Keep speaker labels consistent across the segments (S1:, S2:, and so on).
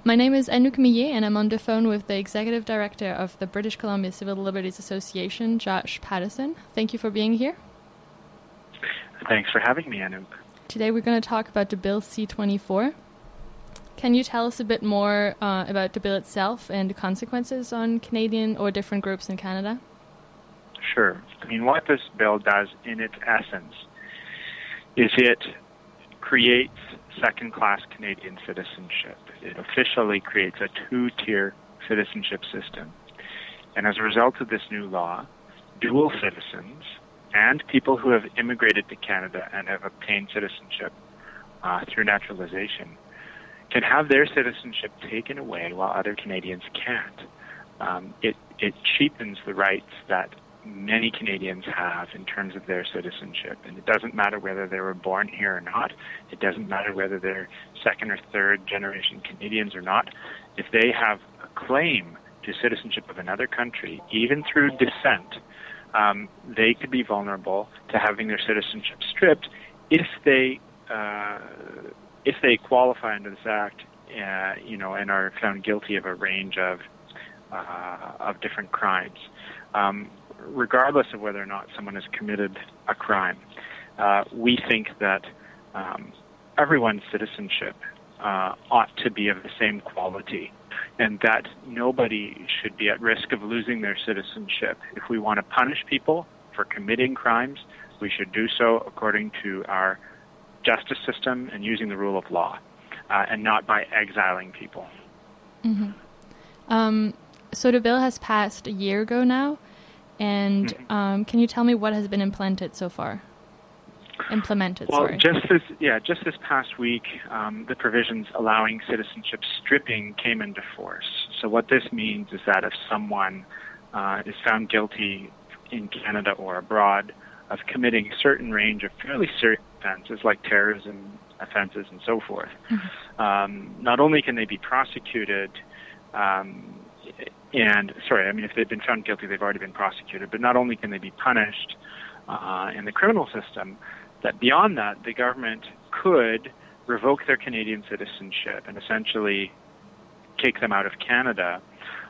S1: My name is Anouk Millet, and I'm on the phone with the Executive Director of the British Columbia Civil Liberties Association, Josh Pattison. Thank you for being here.
S2: Thanks for having me, Anouk.
S1: Today we're going to talk about the Bill C-24. Can you tell us a bit more about the bill itself and the consequences on Canadian or different groups in Canada?
S2: Sure. I mean, what this bill does in its essence is it creates second-class Canadian citizenship. It officially creates a two-tier citizenship system. And as a result of this new law, dual citizens and people who have immigrated to Canada and have obtained citizenship through naturalization can have their citizenship taken away while other Canadians can't. It cheapens the rights that many Canadians have in terms of their citizenship. And it doesn't matter whether they were born here or not. It doesn't matter whether they're second or third generation Canadians or not. If they have a claim to citizenship of another country, even through descent, they could be vulnerable to having their citizenship stripped if they qualify under this act, and are found guilty of a range of different crimes. Regardless of whether or not someone has committed a crime, we think that everyone's citizenship ought to be of the same quality, and that nobody should be at risk of losing their citizenship. If we want to punish people for committing crimes, we should do so according to our justice system and using the rule of law, and not by exiling people.
S1: Mm-hmm. So the bill has passed a year ago now, and can you tell me what has been implemented so far?
S2: Just this past week, the provisions allowing citizenship stripping came into force. So what this means is that if someone is found guilty in Canada or abroad of committing a certain range of fairly serious offenses like terrorism offenses and so forth, not only can they be prosecuted, if they've been found guilty, they've already been prosecuted, but not only can they be punished in the criminal system, that beyond that, the government could revoke their Canadian citizenship and essentially kick them out of Canada.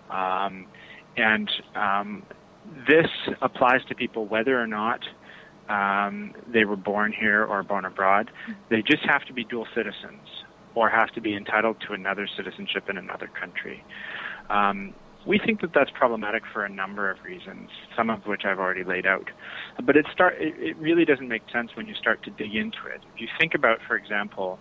S2: This applies to people whether or not they were born here or born abroad. They just have to be dual citizens or have to be entitled to another citizenship in another country. We think that that's problematic for a number of reasons, some of which I've already laid out. But it really doesn't make sense when you start to dig into it. If you think about, for example,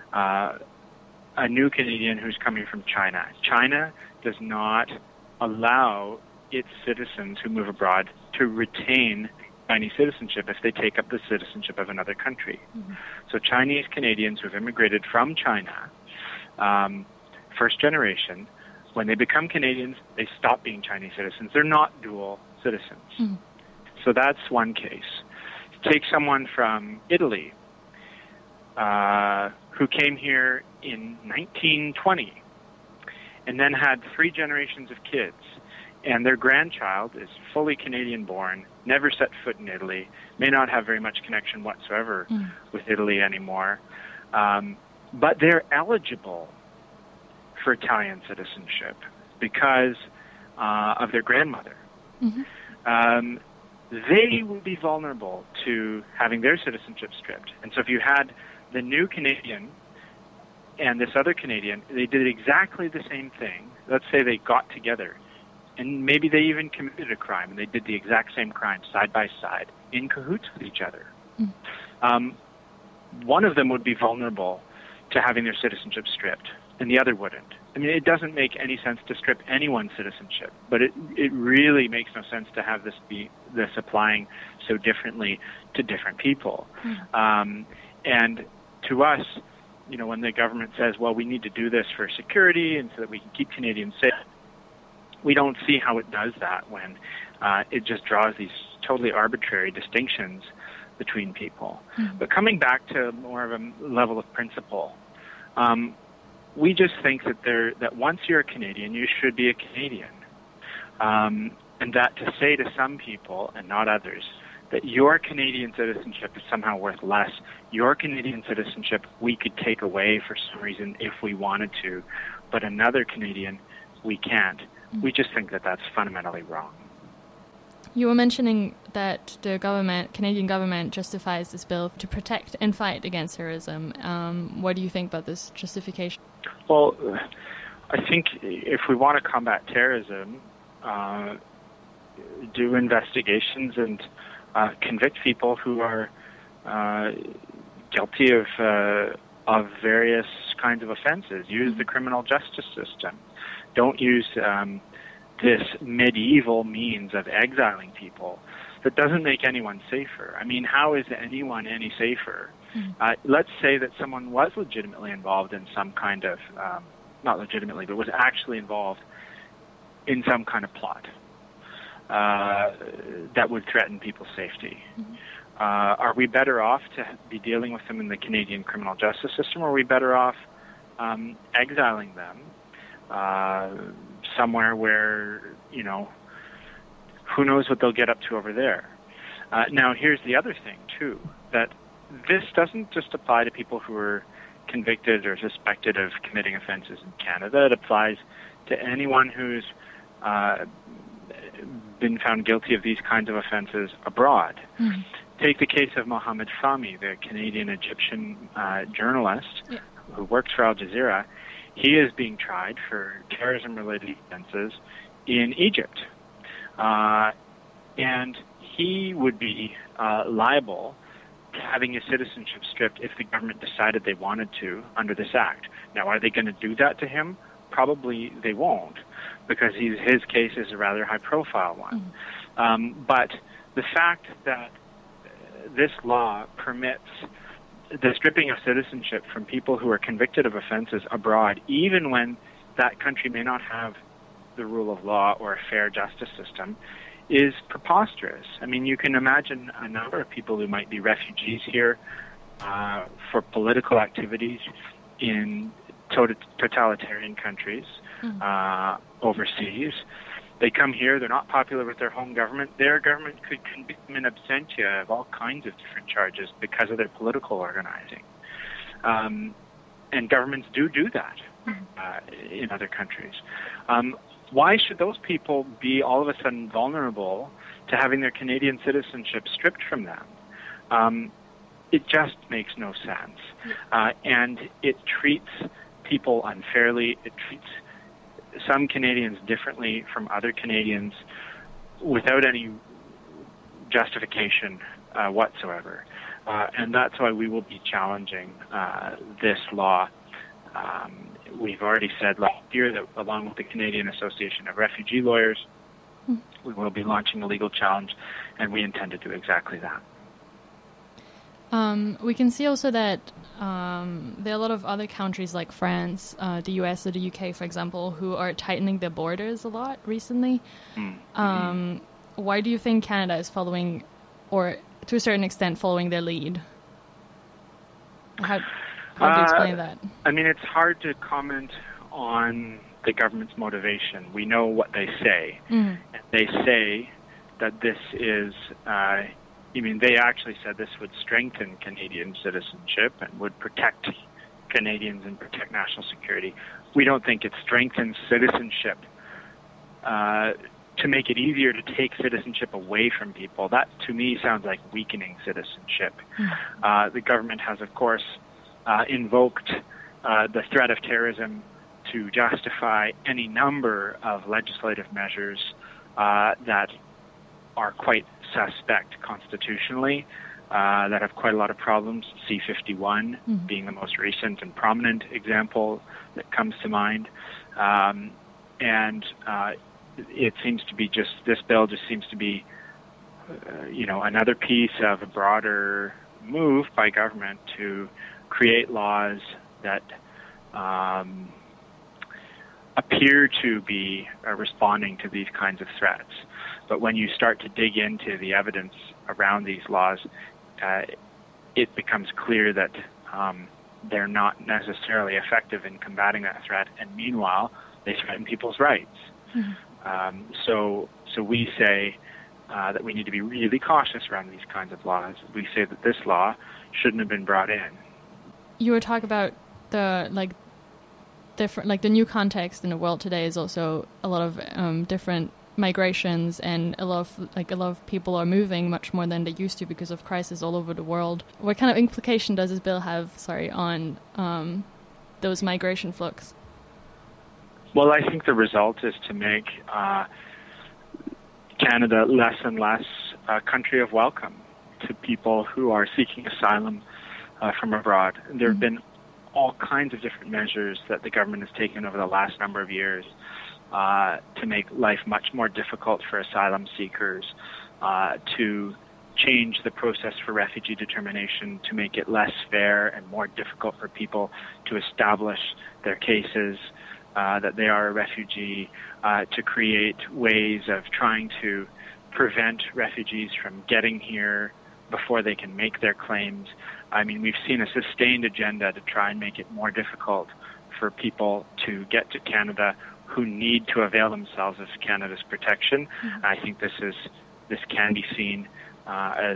S2: a new Canadian who's coming from China. China does not allow its citizens who move abroad to retain Chinese citizenship if they take up the citizenship of another country. So Chinese Canadians who have immigrated from China, first generation, when they become Canadians, they stop being Chinese citizens. They're not dual citizens. So that's one case. Take someone from Italy who came here in 1920 and then had 3 generations of kids, and their grandchild is fully Canadian-born, never set foot in Italy, may not have very much connection whatsoever with Italy anymore, but they're eligible for Italian citizenship because of their grandmother. They would be vulnerable to having their citizenship stripped. And so if you had the new Canadian and this other Canadian, they did exactly the same thing. Let's say they got together, and maybe they even committed a crime, and they did the exact same crime side by side, in cahoots with each other. One of them would be vulnerable to having their citizenship stripped, and the other wouldn't. I mean, it doesn't make any sense to strip anyone's citizenship, but it really makes no sense to have this applying so differently to different people. And to us, when the government says, well, we need to do this for security and so that we can keep Canadians safe, we don't see how it does that when it just draws these totally arbitrary distinctions between people. But coming back to more of a level of principle, we just think that once you're a Canadian, you should be a Canadian. And that to say to some people, and not others, that your Canadian citizenship is somehow worth less, your Canadian citizenship we could take away for some reason if we wanted to, but another Canadian, we can't. We just think that that's fundamentally wrong.
S1: You were mentioning that the Canadian government justifies this bill to protect and fight against terrorism. What do you think about this justification?
S2: Well, I think if we want to combat terrorism, do investigations and convict people who are guilty of various kinds of offenses. Use the criminal justice system. Don't use this medieval means of exiling people that doesn't make anyone safer. I mean, how is anyone any safer? Let's say that someone was legitimately involved in some kind of, not legitimately, but was actually involved in some kind of plot that would threaten people's safety. Are we better off to be dealing with them in the Canadian criminal justice system, or are we better off exiling them somewhere where, who knows what they'll get up to over there? Now, here's the other thing, too, that this doesn't just apply to people who are convicted or suspected of committing offenses in Canada. It applies to anyone who's been found guilty of these kinds of offenses abroad. Take the case of Mohamed Fahmy, the Canadian-Egyptian journalist who works for Al Jazeera. He is being tried for terrorism-related offenses in Egypt. And he would be liable to having his citizenship stripped if the government decided they wanted to under this act. Now, are they going to do that to him? Probably they won't, because his case is a rather high-profile one. But the fact that this law permits the stripping of citizenship from people who are convicted of offenses abroad, even when that country may not have the rule of law or a fair justice system, is preposterous. I mean, you can imagine a number of people who might be refugees here for political activities in totalitarian countries overseas. They come here, they're not popular with their home government. Their government could convict them in absentia of all kinds of different charges because of their political organizing. And governments do that in other countries. Why should those people be all of a sudden vulnerable to having their Canadian citizenship stripped from them? It just makes no sense. And it treats people unfairly. It treats some Canadians differently from other Canadians without any justification whatsoever. And that's why we will be challenging this law. We've already said last year that along with the Canadian Association of Refugee Lawyers, we will be launching a legal challenge, and we intend to do exactly that.
S1: We can see also that there are a lot of other countries like France, the US or the UK, for example, who are tightening their borders a lot recently. Why do you think Canada is following, or to a certain extent, following their lead? How do you explain that?
S2: I mean, it's hard to comment on the government's motivation. We know what they say. And they say that this is... they actually said this would strengthen Canadian citizenship and would protect Canadians and protect national security. We don't think it strengthens citizenship to make it easier to take citizenship away from people. That, to me, sounds like weakening citizenship. The government has, of course, invoked the threat of terrorism to justify any number of legislative measures that are quite suspect constitutionally, that have quite a lot of problems, C-51 being the most recent and prominent example that comes to mind. And it seems to be this bill just seems to be, another piece of a broader move by government to create laws that appear to be responding to these kinds of threats. But when you start to dig into the evidence around these laws, it becomes clear that they're not necessarily effective in combating that threat, and meanwhile, they threaten people's rights. So we say that we need to be really cautious around these kinds of laws. We say that this law shouldn't have been brought in.
S1: You were talking about different, like the new context in the world today is also a lot of different migrations, and a lot of people are moving much more than they used to because of crisis all over the world. What kind of implication does this bill have, on those migration flux?
S2: Well, I think the result is to make Canada less and less a country of welcome to people who are seeking asylum from abroad. There have been all kinds of different measures that the government has taken over the last number of years to make life much more difficult for asylum seekers, to change the process for refugee determination, to make it less fair and more difficult for people to establish their cases that they are a refugee, to create ways of trying to prevent refugees from getting here before they can make their claims. I mean, we've seen a sustained agenda to try and make it more difficult for people to get to Canada who need to avail themselves of Canada's protection. Mm-hmm. I think this can be seen as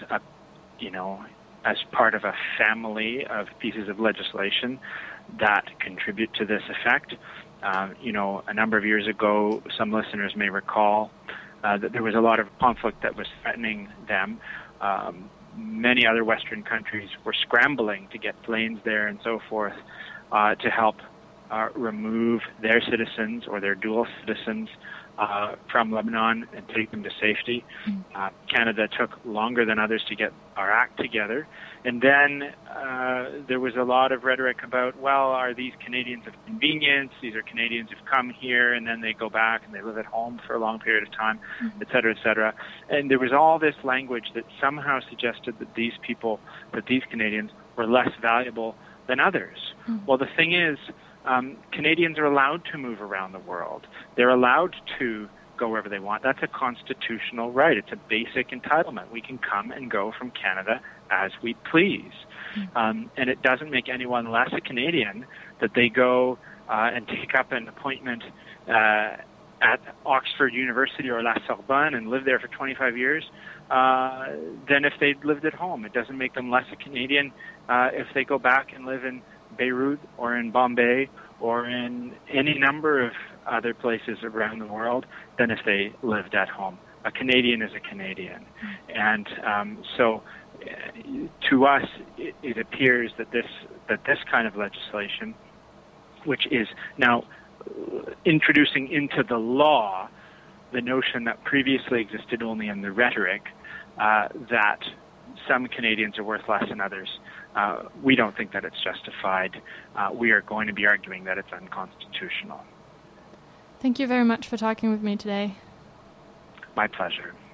S2: part of a family of pieces of legislation that contribute to this effect. A number of years ago, some listeners may recall that there was a lot of conflict that was threatening them. Many other Western countries were scrambling to get planes there and so forth to help remove their citizens or their dual citizens from Lebanon and take them to safety. Canada took longer than others to get our act together. And then there was a lot of rhetoric about, well, are these Canadians of convenience? These are Canadians who've come here and then they go back and they live at home for a long period of time, et cetera, et cetera. And there was all this language that somehow suggested that these Canadians were less valuable than others. Well, the thing is, Canadians are allowed to move around the world. They're allowed to go wherever they want. That's a constitutional right. It's a basic entitlement. We can come and go from Canada as we please. And it doesn't make anyone less a Canadian that they go and take up an appointment at Oxford University or La Sorbonne and live there for 25 years than if they'd lived at home. It doesn't make them less a Canadian if they go back and live in Beirut or in Bombay or in any number of other places around the world than if they lived at home. A Canadian is a Canadian. And so to us, it appears that this kind of legislation, which is now introducing into the law the notion that previously existed only in the rhetoric, that some Canadians are worth less than others. We don't think that it's justified. We are going to be arguing that it's unconstitutional.
S1: Thank you very much for talking with me today.
S2: My pleasure.